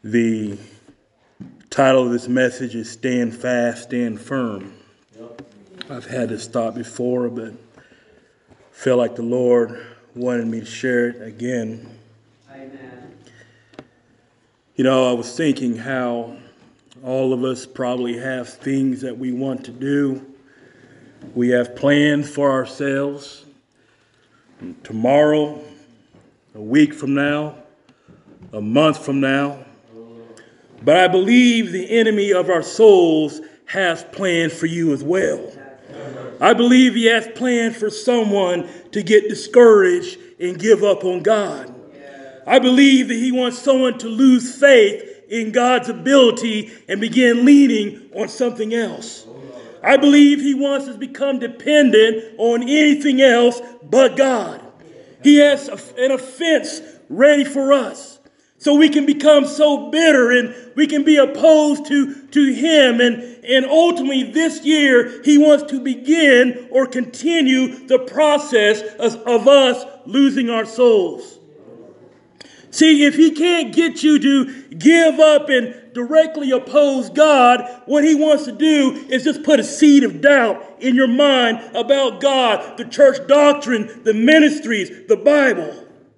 The title of this message is Stand Fast, Stand Firm. I've had this thought before, but felt like the Lord wanted me to share it again. Amen. You know, I was thinking how all of us probably have things that we want to do. We have plans for ourselves. Tomorrow, a week from now, a month from now. But I believe the enemy of our souls has plans for you as well. I believe he has plans for someone to get discouraged and give up on God. I believe that he wants someone to lose faith in God's ability and begin leaning on something else. I believe he wants us to become dependent on anything else but God. He has an offense ready for us. So we can become so bitter and we can be opposed to him. And ultimately this year, he wants to begin or continue the process of us losing our souls. See, if he can't get you to give up and directly oppose God, what he wants to do is just put a seed of doubt in your mind about God, the church doctrine, the ministries, the Bible.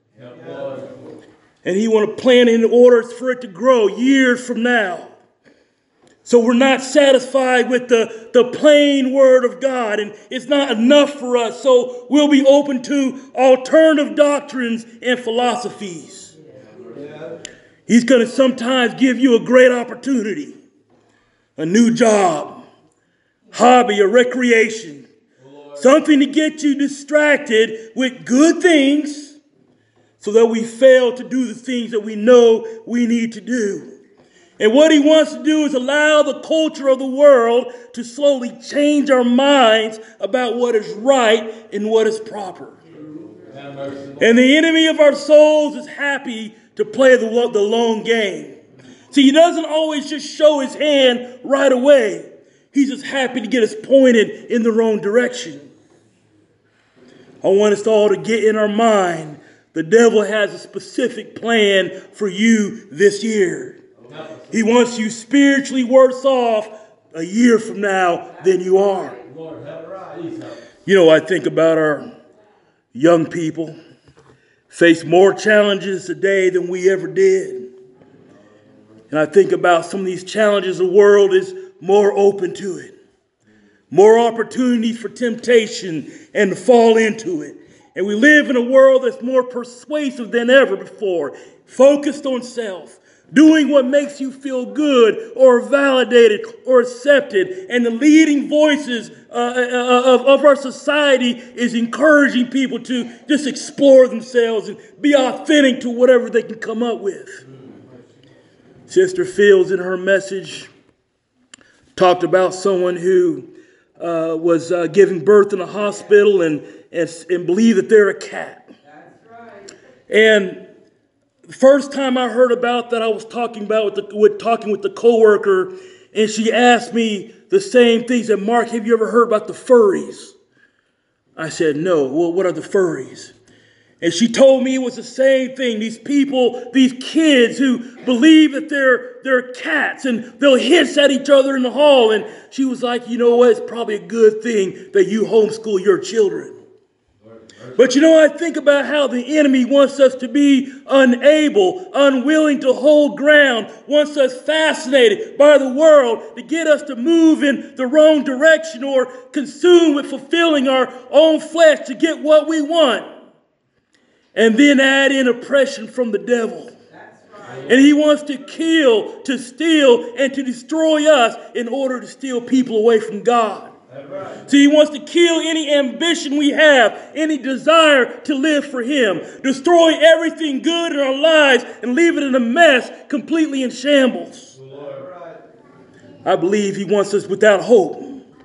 And he want to plant it in order for it to grow years from now. So we're not satisfied with the plain word of God. And it's not enough for us. So we'll be open to alternative doctrines and philosophies. He's going to sometimes give you a great opportunity. A new job. Hobby or recreation. Something to get you distracted with good things. So that we fail to do the things that we know we need to do. And what he wants to do is allow the culture of the world to slowly change our minds about what is right and what is proper. And the enemy of our souls is happy to play the long game. See, he doesn't always just show his hand right away. He's just happy to get us pointed in the wrong direction. I want us all to get in our mind. The devil has a specific plan for you this year. He wants you spiritually worse off a year from now than you are. You know, I think about our young people face more challenges today than we ever did. And I think about some of these challenges, the world is more open to it. More opportunities for temptation and to fall into it. And we live in a world that's more persuasive than ever before, focused on self, doing what makes you feel good or validated or accepted. And the leading voices of our society is encouraging people to just explore themselves and be authentic to whatever they can come up with. Sister Fields, in her message, talked about someone who was giving birth in a hospital and believe that they're a cat. That's right. And the first time I heard about that, I was talking with the coworker, and she asked me the same thing. She said, "Mark, have you ever heard about the furries?" I said, "No." "Well, what are the furries?" And she told me it was the same thing. These people, these kids who believe that they're cats and they'll hiss at each other in the hall. And she was like, "You know what? It's probably a good thing that you homeschool your children." But you know, I think about how the enemy wants us to be unable, unwilling to hold ground, wants us fascinated by the world to get us to move in the wrong direction or consumed with fulfilling our own flesh to get what we want. And then add in oppression from the devil. And he wants to kill, to steal, and to destroy us in order to steal people away from God. So he wants to kill any ambition we have, any desire to live for him. Destroy everything good in our lives and leave it in a mess, completely in shambles. I believe he wants us without hope.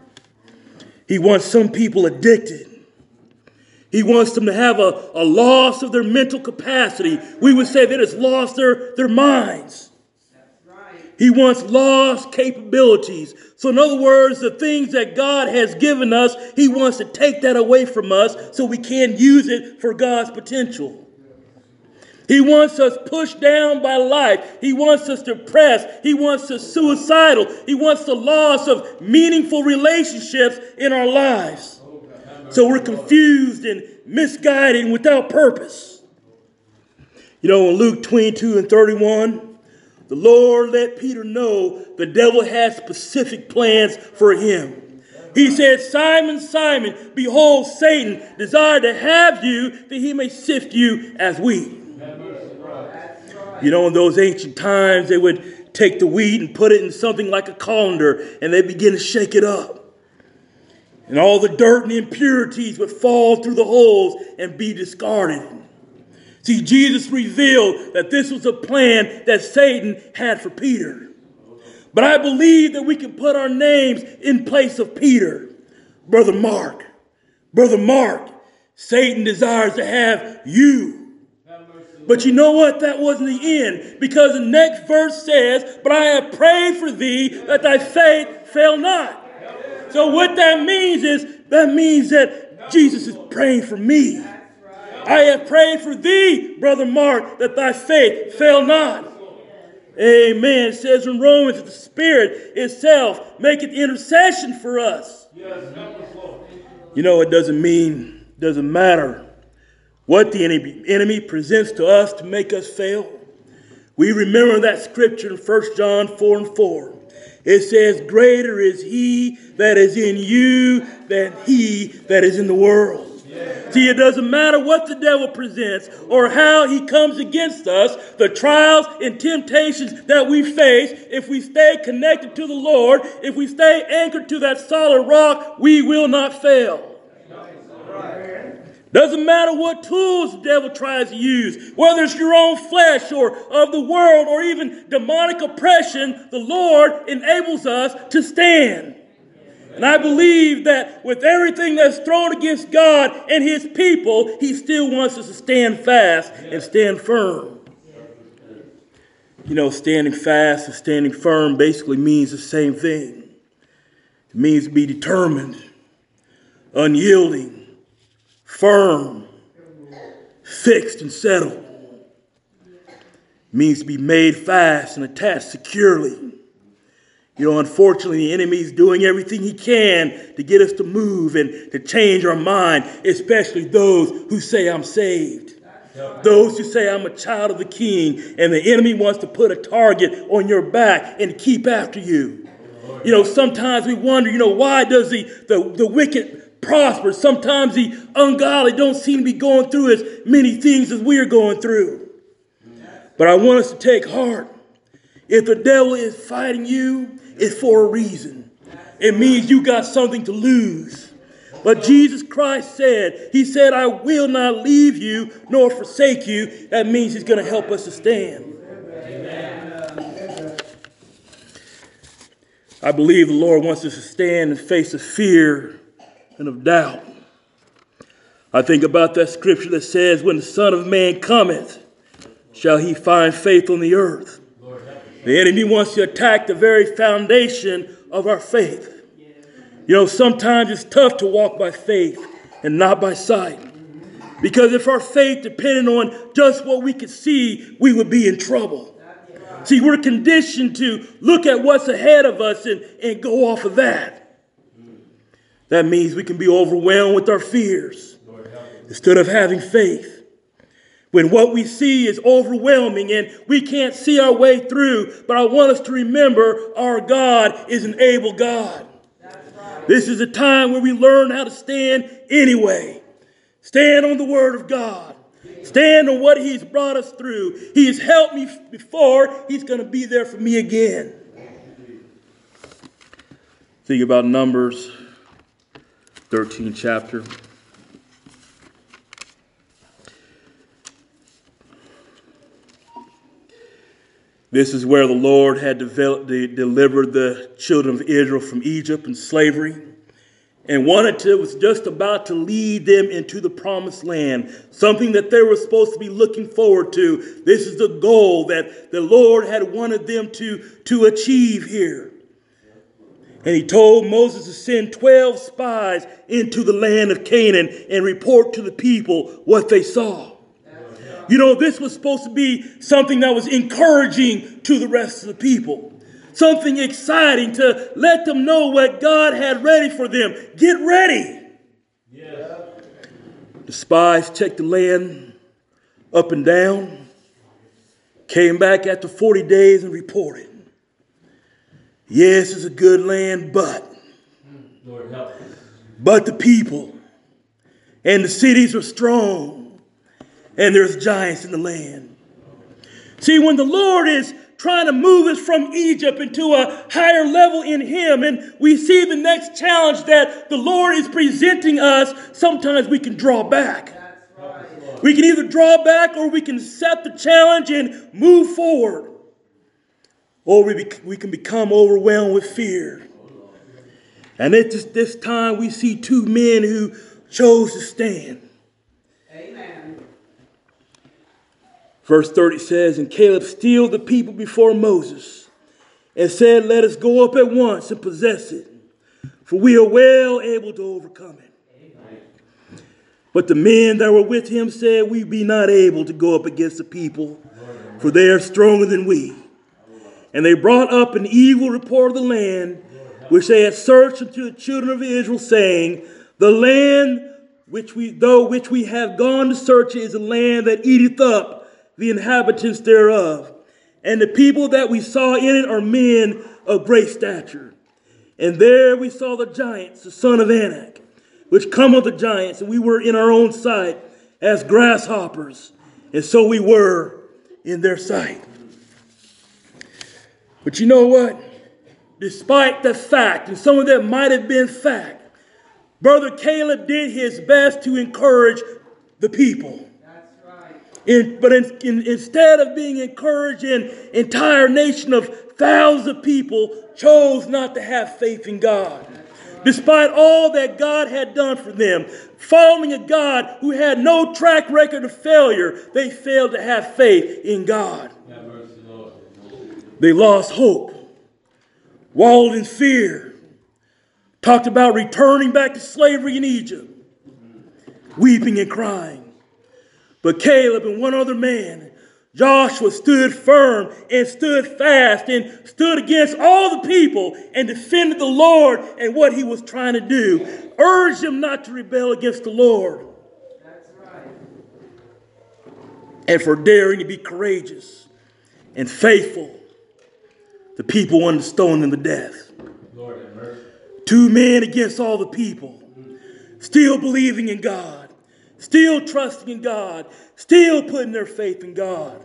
He wants some people addicted. He wants them to have a loss of their mental capacity. We would say that it's lost their minds. He wants lost capabilities. So in other words, the things that God has given us, he wants to take that away from us so we can't use it for God's potential. He wants us pushed down by life. He wants us depressed. He wants us suicidal. He wants the loss of meaningful relationships in our lives. So we're confused and misguided and without purpose. You know, in Luke 22:31, the Lord let Peter know the devil has specific plans for him. He said, Simon, Simon, behold, Satan desired to have you that he may sift you as wheat. You know, in those ancient times, they would take the wheat and put it in something like a colander, and they begin to shake it up. And all the dirt and impurities would fall through the holes and be discarded. See, Jesus revealed that this was a plan that Satan had for Peter. But I believe that we can put our names in place of Peter. Brother Mark, Satan desires to have you. But you know what? That wasn't the end. Because the next verse says, but I have prayed for thee that thy faith fail not. So what that means is, that Jesus is praying for me. I have prayed for thee, Brother Mark, that thy faith fail not. Amen. It says in Romans that the Spirit itself maketh intercession for us. You know, it doesn't matter what the enemy presents to us to make us fail. We remember that scripture in 1 John 4:4. It says, greater is he that is in you than he that is in the world. See, it doesn't matter what the devil presents or how he comes against us, the trials and temptations that we face, if we stay connected to the Lord, if we stay anchored to that solid rock, we will not fail. Doesn't matter what tools the devil tries to use, whether it's your own flesh or of the world or even demonic oppression, the Lord enables us to stand. And I believe that with everything that's thrown against God and his people, he still wants us to stand fast and stand firm. You know, standing fast and standing firm basically means the same thing. It means to be determined, unyielding, firm, fixed and settled. It means to be made fast and attached securely. You know, unfortunately, the enemy is doing everything he can to get us to move and to change our mind, especially those who say, I'm saved. Those who say, I'm a child of the King, and the enemy wants to put a target on your back and keep after you. You know, sometimes we wonder, why does the wicked prosper? Sometimes the ungodly don't seem to be going through as many things as we are going through. But I want us to take heart. If the devil is fighting you, it's for a reason. It means you got something to lose. But Jesus Christ said, I will not leave you nor forsake you. That means he's going to help us to stand. Amen. I believe the Lord wants us to stand in the face of fear and of doubt. I think about that scripture that says, when the Son of Man cometh, shall he find faith on the earth. The enemy wants to attack the very foundation of our faith. You know, sometimes it's tough to walk by faith and not by sight. Because if our faith depended on just what we could see, we would be in trouble. See, we're conditioned to look at what's ahead of us and go off of that. That means we can be overwhelmed with our fears instead of having faith. When what we see is overwhelming and we can't see our way through, but I want us to remember our God is an able God. This is a time where we learn how to stand anyway. Stand on the Word of God. Stand on what He's brought us through. He has helped me before. He's going to be there for me again. Think about Numbers 13 chapter. This is where the Lord had delivered the children of Israel from Egypt and slavery and was just about to lead them into the promised land, something that they were supposed to be looking forward to. This is the goal that the Lord had wanted them to achieve here. And he told Moses to send 12 spies into the land of Canaan and report to the people what they saw. You know, this was supposed to be something that was encouraging to the rest of the people. Something exciting to let them know what God had ready for them. Get ready. Yeah. The spies checked the land up and down, came back after 40 days and reported, yes, it's a good land, but Lord help. But the people and the cities are strong, and there's giants in the land. See, when the Lord is trying to move us from Egypt into a higher level in Him, and we see the next challenge that the Lord is presenting us, sometimes we can draw back. We can either draw back or we can accept the challenge and move forward. Or we can become overwhelmed with fear. And at this time, we see two men who chose to stand. Amen. Verse 30 says, and Caleb stilled the people before Moses and said, let us go up at once and possess it, for we are well able to overcome it. Amen. But the men that were with him said, we be not able to go up against the people, for they are stronger than we. And they brought up an evil report of the land, which they had searched unto the children of Israel, saying, the land which we have gone to search is a land that eateth up the inhabitants thereof. And the people that we saw in it are men of great stature. And there we saw the giants, the son of Anak, which come of the giants, and we were in our own sight as grasshoppers, and so we were in their sight. But you know what? Despite the fact, and some of that might have been fact, Brother Caleb did his best to encourage the people. That's right. But instead of being encouraged, an entire nation of thousands of people chose not to have faith in God. Right. Despite all that God had done for them, following a God who had no track record of failure, they failed to have faith in God. They lost hope, wallowed in fear, talked about returning back to slavery in Egypt, weeping and crying. But Caleb and one other man, Joshua, stood firm and stood fast and stood against all the people and defended the Lord and what he was trying to do. Urged them not to rebel against the Lord. That's right. And for daring to be courageous and faithful. The people wanted to stone them to death. Lord have mercy. Two men against all the people. Still believing in God. Still trusting in God. Still putting their faith in God.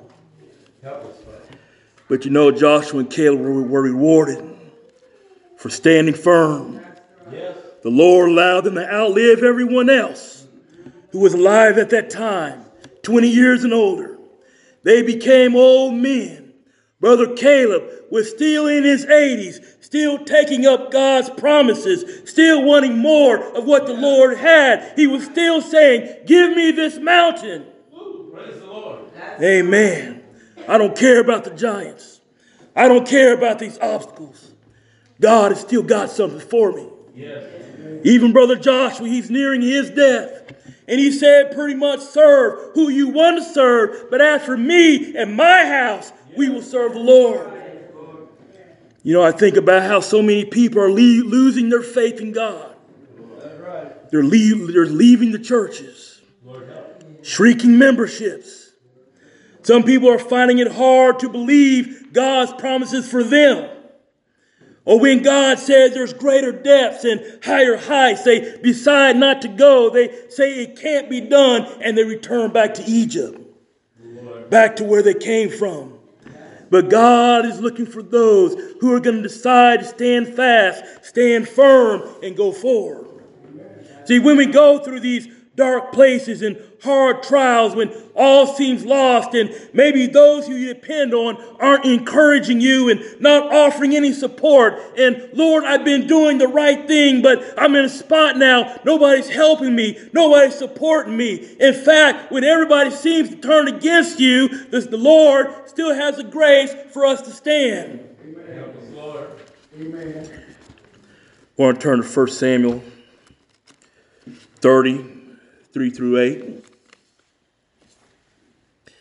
But you know, Joshua and Caleb were rewarded for standing firm. Yes. The Lord allowed them to outlive everyone else who was alive at that time, 20 years and older. They became old men. Brother Caleb was still in his 80s, still taking up God's promises, still wanting more of what the Lord had. He was still saying, give me this mountain. Praise the Lord. Amen. I don't care about the giants. I don't care about these obstacles. God has still got something for me. Yes. Even Brother Joshua, he's nearing his death. And he said pretty much, serve who you want to serve. But as for me and my house, we will serve the Lord. You know, I think about how so many people are losing their faith in God. They're leaving the churches, shrinking memberships. Some people are finding it hard to believe God's promises for them. Or when God says there's greater depths and higher heights, they decide not to go. They say it can't be done, and they return back to Egypt, back to where they came from. But God is looking for those who are going to decide to stand fast, stand firm, and go forward. See, when we go through these dark places and hard trials, when all seems lost and maybe those who you depend on aren't encouraging you and not offering any support, and Lord, I've been doing the right thing, but I'm in a spot now, nobody's helping me, nobody's supporting me. In fact, when everybody seems to turn against you, the Lord still has the grace for us to stand. Amen. Help us, Lord. Amen. I want to turn to 1 Samuel 30, 3 through 8.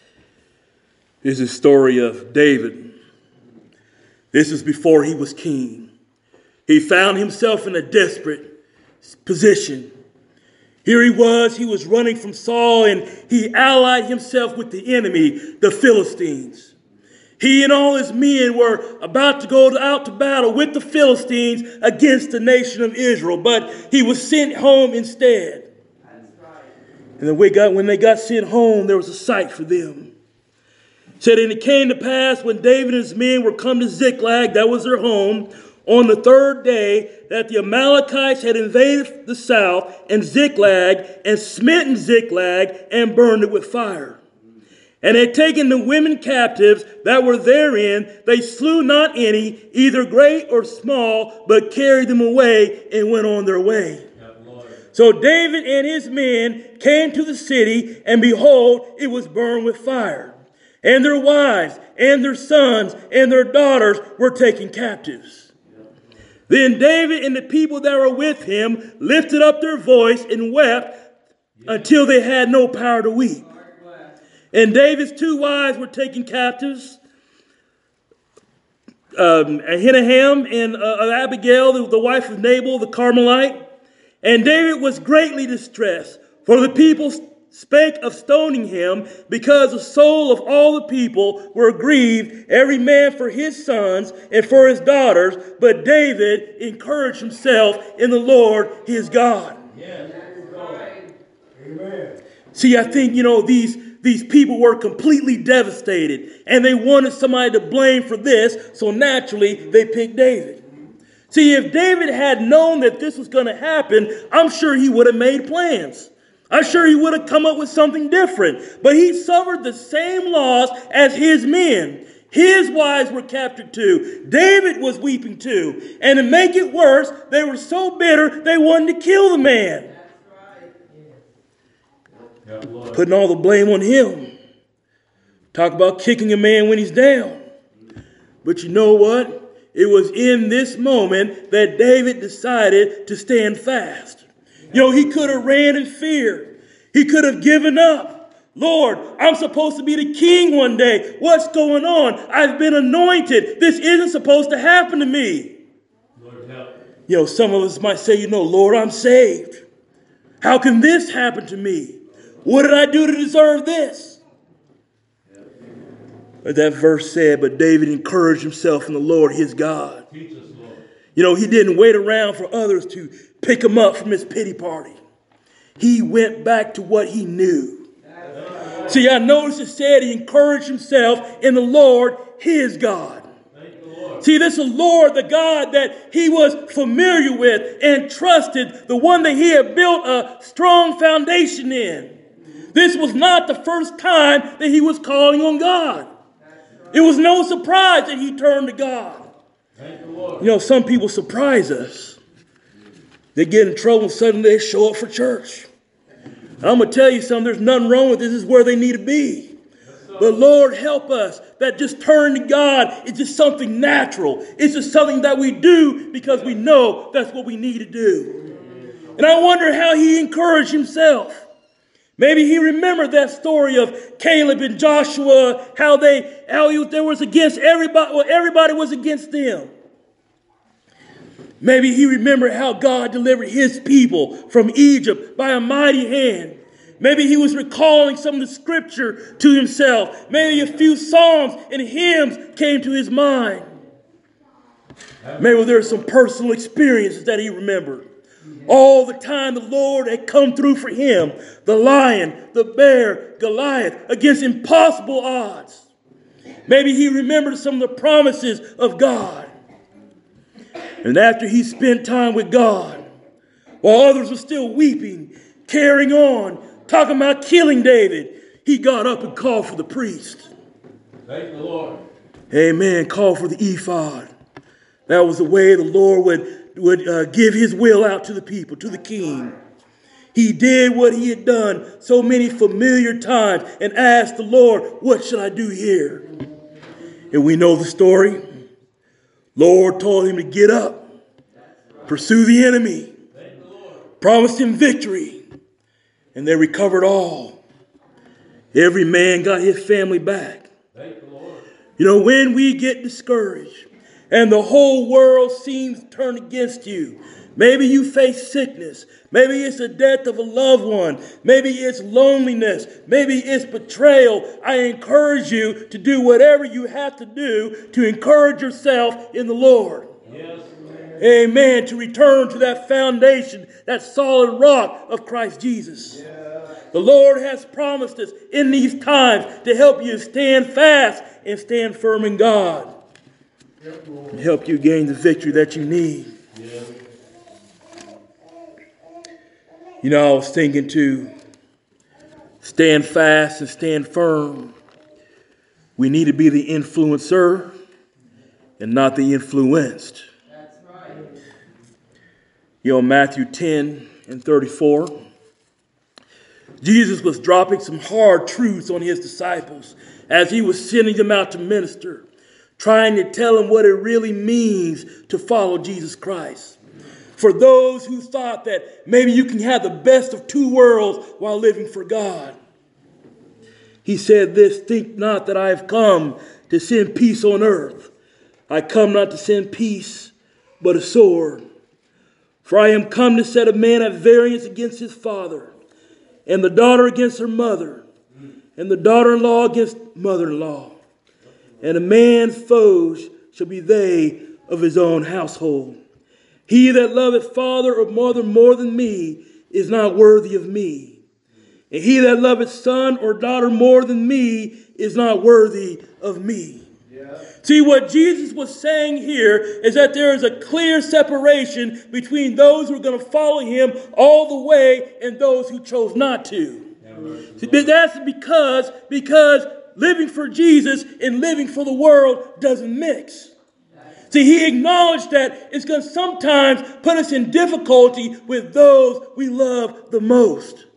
This is the story of David. This is before he was king. He found himself in a desperate position. Here he was running from Saul, and he allied himself with the enemy, the Philistines. He and all his men were about to go out to battle with the Philistines against the nation of Israel, but he was sent home instead. And then when they got sent home, there was a sight for them. It said, and it came to pass when David and his men were come to Ziklag, that was their home, on the third day, that the Amalekites had invaded the south and Ziklag, and smitten Ziklag, and burned it with fire. And had taken the women captives that were therein. They slew not any, either great or small, but carried them away and went on their way. So David and his men came to the city, and behold, it was burned with fire. And their wives and their sons and their daughters were taken captives. Then David and the people that were with him lifted up their voice and wept until they had no power to weep. And David's two wives were taken captives, Ahinoam and Abigail, the wife of Nabal the Carmelite. And David was greatly distressed, for the people spake of stoning him, because the soul of all the people were grieved, every man for his sons and for his daughters. But David encouraged himself in the Lord his God. Yes. Amen. See, I think, these people were completely devastated, and they wanted somebody to blame for this, so naturally they picked David. See, if David had known that this was going to happen, I'm sure he would have made plans. I'm sure he would have come up with something different. But he suffered the same loss as his men. His wives were captured too. David was weeping too. And to make it worse, they were so bitter, they wanted to kill the man. Putting all the blame on him. Talk about kicking a man when he's down. But you know what? It was in this moment that David decided to stand fast. He could have ran in fear. He could have given up. Lord, I'm supposed to be the king one day. What's going on? I've been anointed. This isn't supposed to happen to me. Lord, help. Some of us might say, Lord, I'm saved. How can this happen to me? What did I do to deserve this? But that verse said, but David encouraged himself in the Lord his God. Teach us, Lord. He didn't wait around for others to pick him up from his pity party. He went back to what he knew. See, I noticed it said he encouraged himself in the Lord his God. See, this is the Lord, the God that he was familiar with and trusted, the one that he had built a strong foundation in. This was not the first time that he was calling on God. It was no surprise that he turned to God. Some people surprise us. They get in trouble and suddenly they show up for church. I'm going to tell you something. There's nothing wrong with this. This is where they need to be. But Lord, help us that just turn to God is just something natural. It's just something that we do because we know that's what we need to do. And I wonder how he encouraged himself. Maybe he remembered that story of Caleb and Joshua, how they was against everybody. Well, everybody was against them. Maybe he remembered how God delivered his people from Egypt by a mighty hand. Maybe he was recalling some of the scripture to himself. Maybe a few psalms and hymns came to his mind. Maybe there were some personal experiences that he remembered. All the time the Lord had come through for him. The lion, the bear, Goliath, against impossible odds. Maybe he remembered some of the promises of God. And after he spent time with God, while others were still weeping, carrying on, talking about killing David, he got up and called for the priest. Thank the Lord. Amen. Called for the ephod. That was the way the Lord would give his will out to the people, to the king. He did what he had done so many familiar times and asked the Lord, what should I do here? And we know the story. Lord told him to get up, pursue the enemy, promised him victory, and they recovered all. Every man got his family back. You know, when we get discouraged and the whole world seems turned against you, maybe you face sickness, maybe it's the death of a loved one, maybe it's loneliness, maybe it's betrayal. I encourage you to do whatever you have to do to encourage yourself in the Lord. Yes. Amen. To return to that foundation, that solid rock of Christ Jesus. Yeah. The Lord has promised us in these times to help you stand fast and stand firm in God. And help you gain the victory that you need. Yeah. You know, I was thinking to stand fast and stand firm. We need to be the influencer and not the influenced. That's right. You know, Matthew 10:34. Jesus was dropping some hard truths on his disciples as he was sending them out to minister, trying to tell them what it really means to follow Jesus Christ. For those who thought that maybe you can have the best of two worlds while living for God. He said this, "Think not that I have come to send peace on earth. I come not to send peace, but a sword. For I am come to set a man at variance against his father, and the daughter against her mother, and the daughter-in-law against mother-in-law. And a man's foes shall be they of his own household. He that loveth father or mother more than me is not worthy of me. And he that loveth son or daughter more than me is not worthy of me." Yeah. See, what Jesus was saying here is that there is a clear separation between those who are going to follow him all the way and those who chose not to. See, that's because living for Jesus and living for the world doesn't mix. See, he acknowledged that it's going to sometimes put us in difficulty with those we love the most.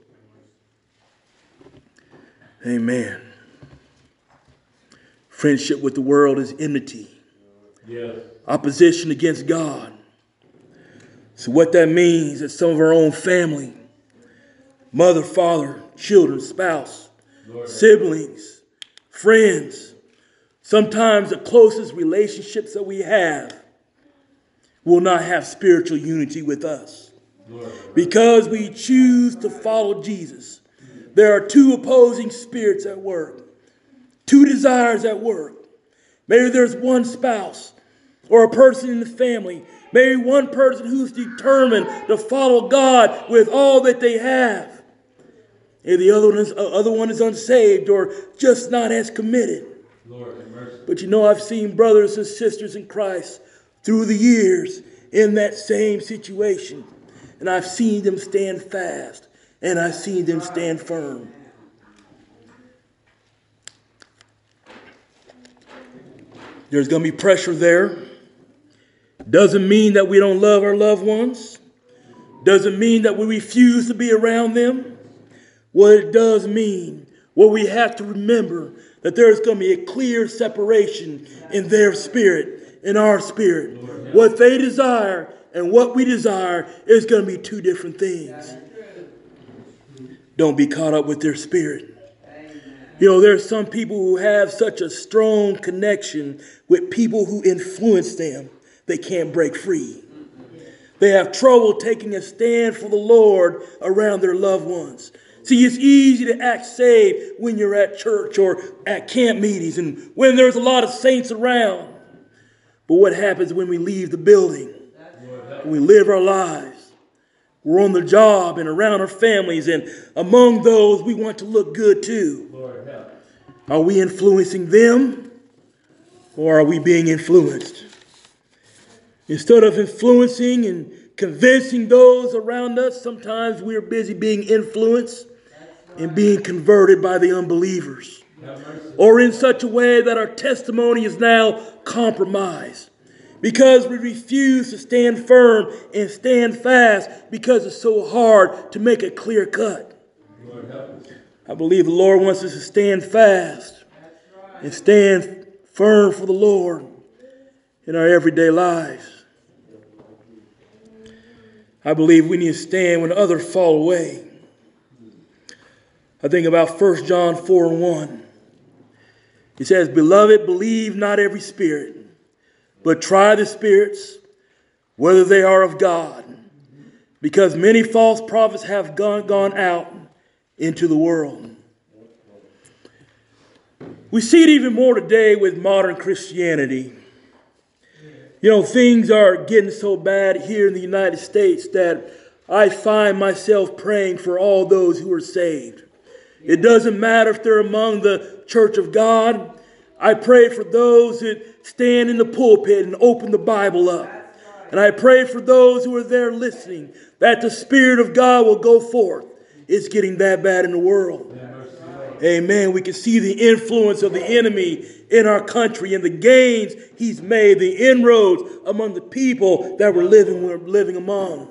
Amen. Friendship with the world is enmity. Yes. Opposition against God. So what that means is some of our own family, mother, father, children, spouse, Lord, siblings, friends, sometimes the closest relationships that we have will not have spiritual unity with us. Lord. Because we choose to follow Jesus. There are two opposing spirits at work. Two desires at work. Maybe there's one spouse or a person in the family. Maybe one person who's determined to follow God with all that they have. And the other one is unsaved or just not as committed. Lord, have mercy. But you know, I've seen brothers and sisters in Christ through the years in that same situation. And I've seen them stand fast. And I've seen them stand firm. There's going to be pressure there. Doesn't mean that we don't love our loved ones. Doesn't mean that we refuse to be around them. What it does mean, what we have to remember, that there's going to be a clear separation in their spirit, in our spirit. What they desire and what we desire is going to be two different things. Don't be caught up with their spirit. You know, there's some people who have such a strong connection with people who influence them, they can't break free. They have trouble taking a stand for the Lord around their loved ones. See, it's easy to act saved when you're at church or at camp meetings and when there's a lot of saints around. But what happens when we leave the building? When we live our lives? We're on the job and around our families, and among those, we want to look good too. Lord, help. Are we influencing them, or are we being influenced? Instead of influencing and convincing those around us, sometimes we're busy being influenced and being converted by the unbelievers. Or in such a way that our testimony is now compromised. Because we refuse to stand firm and stand fast because it's so hard to make a clear cut. I believe the Lord wants us to stand fast and stand firm for the Lord in our everyday lives. I believe we need to stand when others fall away. I think about 1 John 4:1. He says, "Beloved, believe not every spirit, but try the spirits, whether they are of God, because many false prophets have gone out into the world." We see it even more today with modern Christianity. You know, things are getting so bad here in the United States that I find myself praying for all those who are saved. It doesn't matter if they're among the church of God. I pray for those that stand in the pulpit and open the Bible up. And I pray for those who are there listening that the Spirit of God will go forth. It's getting that bad in the world. Amen. We can see the influence of the enemy in our country and the gains he's made, the inroads among the people that we're living among.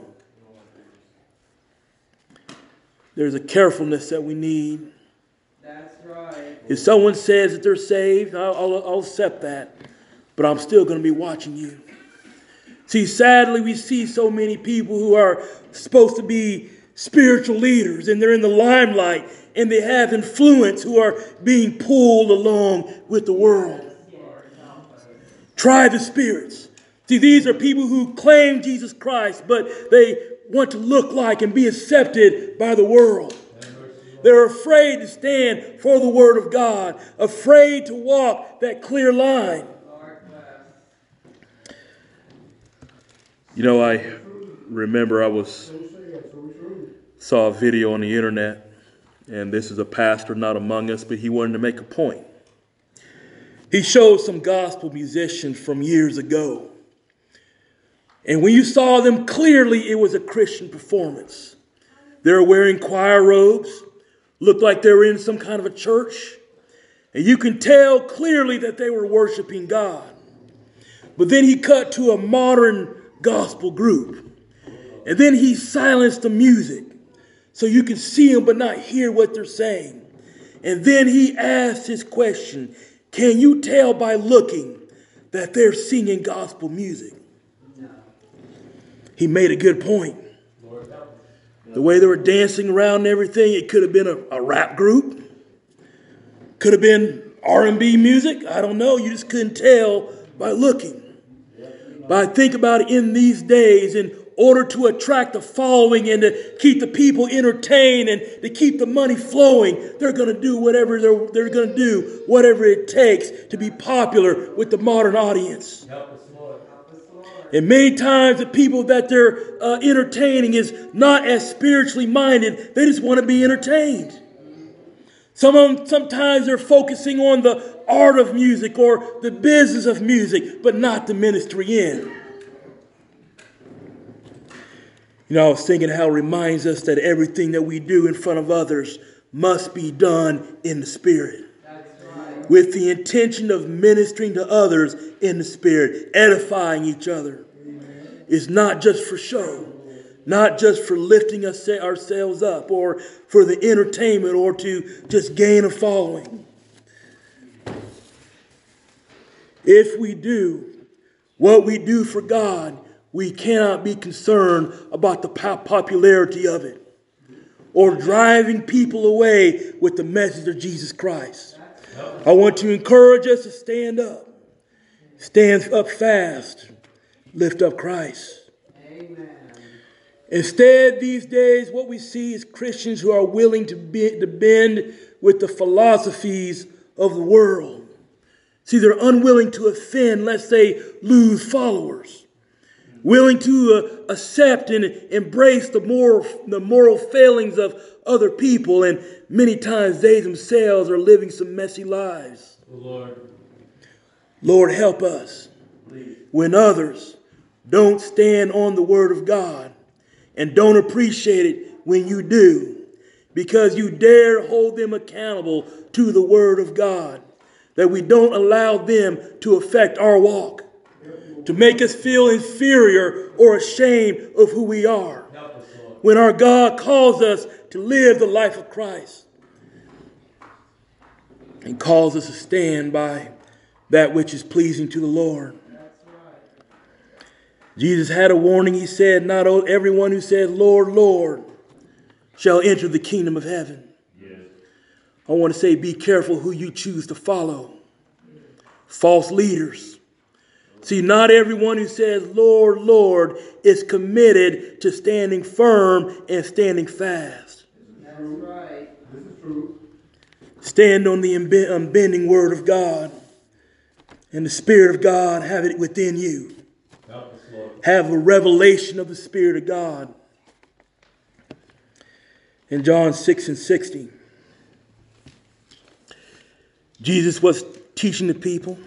There's a carefulness that we need. That's right. If someone says that they're saved, I'll accept that. But I'm still going to be watching you. See, sadly, we see so many people who are supposed to be spiritual leaders, and they're in the limelight, and they have influence, who are being pulled along with the world. Try the spirits. See, these are people who claim Jesus Christ, but they want to look like and be accepted by the world. They're afraid to stand for the Word of God, afraid to walk that clear line. You know, I remember saw a video on the internet, and this is a pastor not among us, but he wanted to make a point. He showed some gospel musicians from years ago. And when you saw them clearly, it was a Christian performance. They were wearing choir robes, looked like they were in some kind of a church. And you can tell clearly that they were worshiping God. But then he cut to a modern gospel group. And then he silenced the music so you can see them but not hear what they're saying. And then he asked his question, can you tell by looking that they're singing gospel music? No. He made a good point. The way they were dancing around and everything, it could have been a rap group. Could have been R&B music. I don't know. You just couldn't tell by looking. But I think about it, in these days, in order to attract the following and to keep the people entertained and to keep the money flowing, they're going to do whatever they're going to do, whatever it takes to be popular with the modern audience. And many times the people that they're entertaining is not as spiritually minded. They just want to be entertained. Sometimes they're focusing on the art of music or the business of music, but not the ministry in. You know, I was thinking how it reminds us that everything that we do in front of others must be done in the Spirit. Right. With the intention of ministering to others in the Spirit, edifying each other. Amen. It's not just for show, not just for lifting ourselves up or for the entertainment or to just gain a following. If we do what we do for God, we cannot be concerned about the popularity of it or driving people away with the message of Jesus Christ. I want to encourage us to stand up fast, lift up Christ. Amen. Instead, these days, what we see is Christians who are willing to bend with the philosophies of the world. See, they're unwilling to offend lest they lose followers. Willing to accept and embrace the moral failings of other people. And many times they themselves are living some messy lives. Lord, help us when others don't stand on the Word of God and don't appreciate it when you do, because you dare hold them accountable to the Word of God, that we don't allow them to affect our walk, to make us feel inferior or ashamed of who we are, when our God calls us to live the life of Christ and calls us to stand by that which is pleasing to the Lord. Jesus had a warning. He said, not everyone who says, Lord, Lord, shall enter the kingdom of heaven. Yes. I want to say, be careful who you choose to follow. false leaders. See, not everyone who says, Lord, Lord, is committed to standing firm and standing fast. That's right. This is true. Stand on the unbending word of God, and the Spirit of God have it within you. Help us, Lord. Have a revelation of the Spirit of God. In John 6:60, Jesus was teaching the people.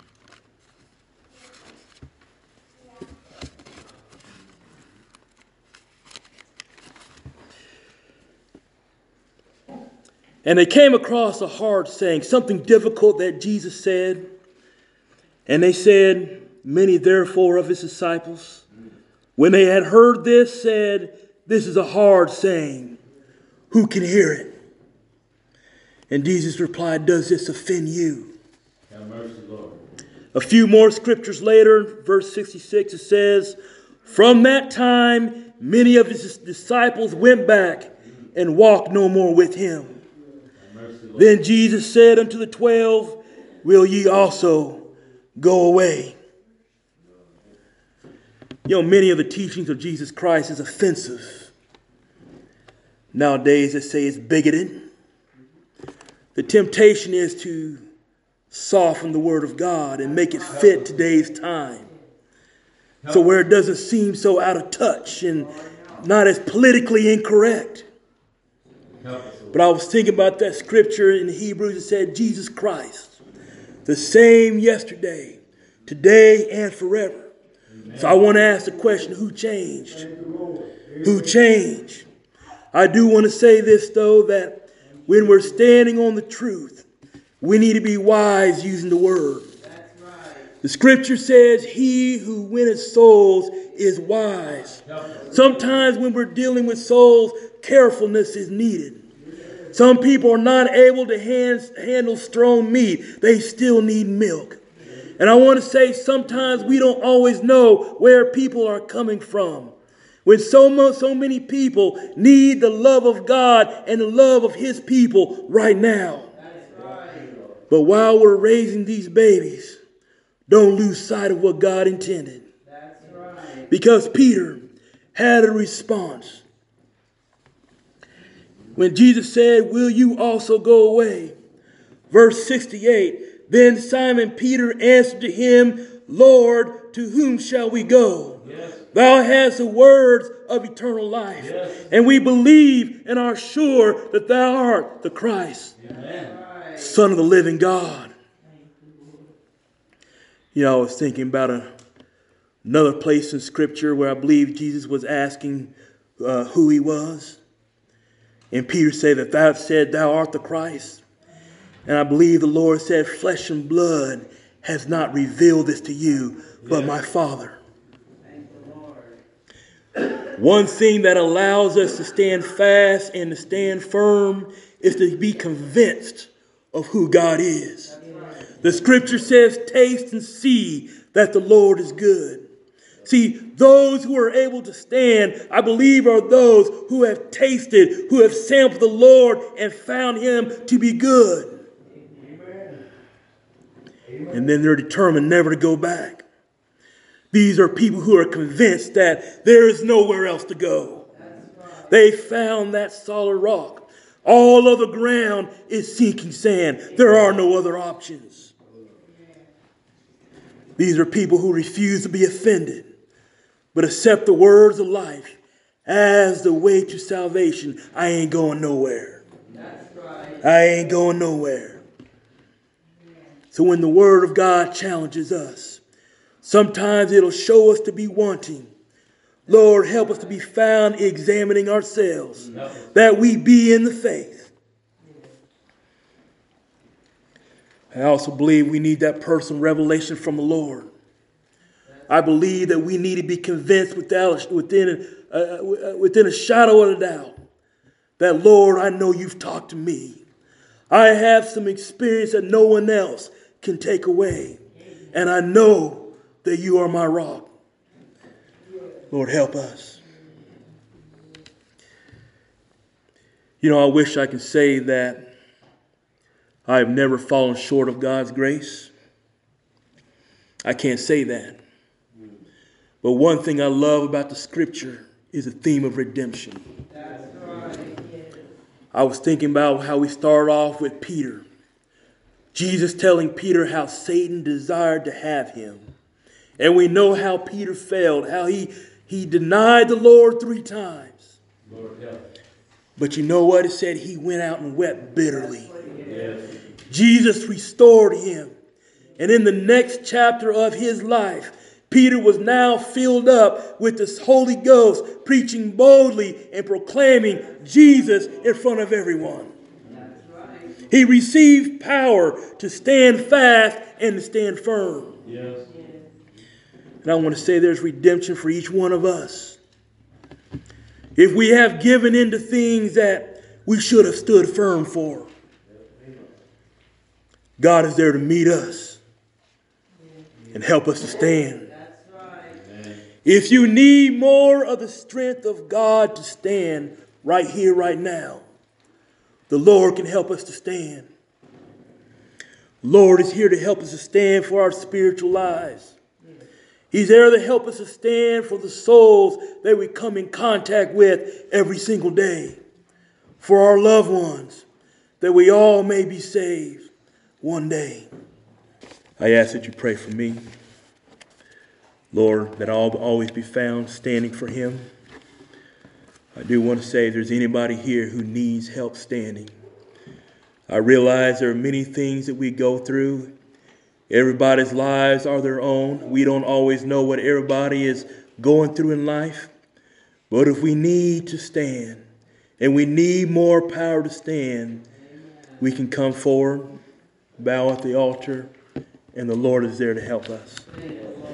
And they came across a hard saying, something difficult that Jesus said. And they said, many therefore of his disciples, when they had heard this, said, this is a hard saying. Who can hear it? And Jesus replied, does this offend you? Have mercy, Lord. A few more scriptures later, verse 66, it says, from that time, many of his disciples went back and walked no more with him. Then Jesus said unto the 12, will ye also go away? You know, many of the teachings of Jesus Christ is offensive. Nowadays, they say it's bigoted. The temptation is to soften the word of God and make it fit today's time. So where it doesn't seem so out of touch and not as politically incorrect. But I was thinking about that scripture in Hebrews. It said, Jesus Christ, the same yesterday, today, and forever. Amen. So I want to ask the question, who changed? Who changed? I do want to say this, though, that when we're standing on the truth, we need to be wise using the word. That's right. The scripture says, he who winneth souls is wise. Sometimes when we're dealing with souls, carefulness is needed. Some people are not able to handle strong meat. They still need milk. And I want to say sometimes we don't always know where people are coming from. When so many people need the love of God and the love of his people right now. That's right. But while we're raising these babies, don't lose sight of what God intended. That's right. Because Peter had a response. When Jesus said, will you also go away? Verse 68, then Simon Peter answered to him, Lord, to whom shall we go? Yes. Thou hast the words of eternal life. Yes. And we believe and are sure that thou art the Christ, Amen. Son of the living God. You know, I was thinking about another place in Scripture where I believe Jesus was asking who he was. And Peter said that thou said thou art the Christ. And I believe the Lord said, flesh and blood has not revealed this to you, but my Father. Thank the Lord. One thing that allows us to stand fast and to stand firm is to be convinced of who God is. The scripture says, taste and see that the Lord is good. See, those who are able to stand, I believe, are those who have tasted, who have sampled the Lord and found him to be good. Amen. And then they're determined never to go back. These are people who are convinced that there is nowhere else to go. They found that solid rock. All other ground is sinking sand. There are no other options. These are people who refuse to be offended, but accept the words of life as the way to salvation. I ain't going nowhere. That's right. I ain't going nowhere. So when the word of God challenges us, sometimes it'll show us to be wanting. Lord, help us to be found examining ourselves, that we be in the faith. I also believe we need that personal revelation from the Lord. I believe that we need to be convinced within a shadow of a doubt that, Lord, I know you've talked to me. I have some experience that no one else can take away. And I know that you are my rock. Lord, help us. You know, I wish I could say that I have never fallen short of God's grace. I can't say that. But one thing I love about the scripture is the theme of redemption. That's right. I was thinking about how we start off with Peter. Jesus telling Peter how Satan desired to have him. And we know how Peter failed, how he denied the Lord 3 times. Lord help. But you know what? It said he went out and wept bitterly. Yes. Jesus restored him. And in the next chapter of his life, Peter was now filled up with the Holy Ghost, preaching boldly and proclaiming Jesus in front of everyone. That's right. He received power to stand fast and to stand firm. Yes. And I want to say there's redemption for each one of us. If we have given in to things that we should have stood firm for, God is there to meet us and help us to stand. That's right. If you need more of the strength of God to stand right here, right now, the Lord can help us to stand. Lord is here to help us to stand for our spiritual lives. He's there to help us to stand for the souls that we come in contact with every single day. For our loved ones, that we all may be saved one day. I ask that you pray for me. Lord, that I'll always be found standing for him. I do want to say if there's anybody here who needs help standing, I realize there are many things that we go through. Everybody's lives are their own. We don't always know what everybody is going through in life. But if we need to stand and we need more power to stand, we can come forward, bow at the altar, and the Lord is there to help us.